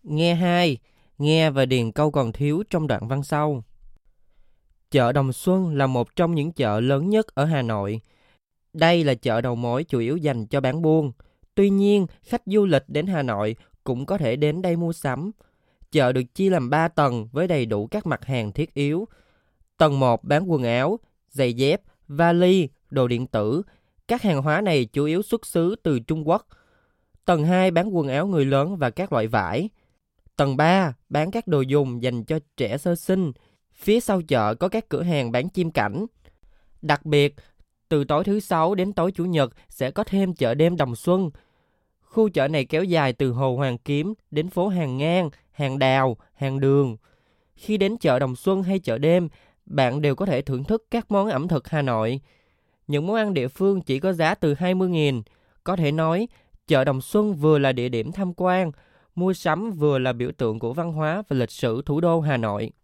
Nghe 2. Nghe và điền câu còn thiếu trong đoạn văn sau. Chợ Đồng Xuân là một trong những chợ lớn nhất ở Hà Nội. Đây là chợ đầu mối chủ yếu dành cho bán buôn. Tuy nhiên, khách du lịch đến Hà Nội cũng có thể đến đây mua sắm. Chợ được chia làm 3 tầng với đầy đủ các mặt hàng thiết yếu. Tầng 1 bán quần áo, giày dép, vali, đồ điện tử. Các hàng hóa này chủ yếu xuất xứ từ Trung Quốc. Tầng 2 bán quần áo người lớn và các loại vải. Tầng 3 bán các đồ dùng dành cho trẻ sơ sinh. Phía sau chợ có các cửa hàng bán chim cảnh. Đặc biệt, từ tối thứ Sáu đến tối Chủ nhật sẽ có thêm chợ đêm Đồng Xuân. Khu chợ này kéo dài từ Hồ Hoàn Kiếm đến phố Hàng Ngang, Hàng Đào, Hàng Đường. Khi đến chợ Đồng Xuân hay chợ đêm, bạn đều có thể thưởng thức các món ẩm thực Hà Nội. Những món ăn địa phương chỉ có giá từ 20.000. Có thể nói, chợ Đồng Xuân vừa là địa điểm tham quan, mua sắm vừa là biểu tượng của văn hóa và lịch sử thủ đô Hà Nội.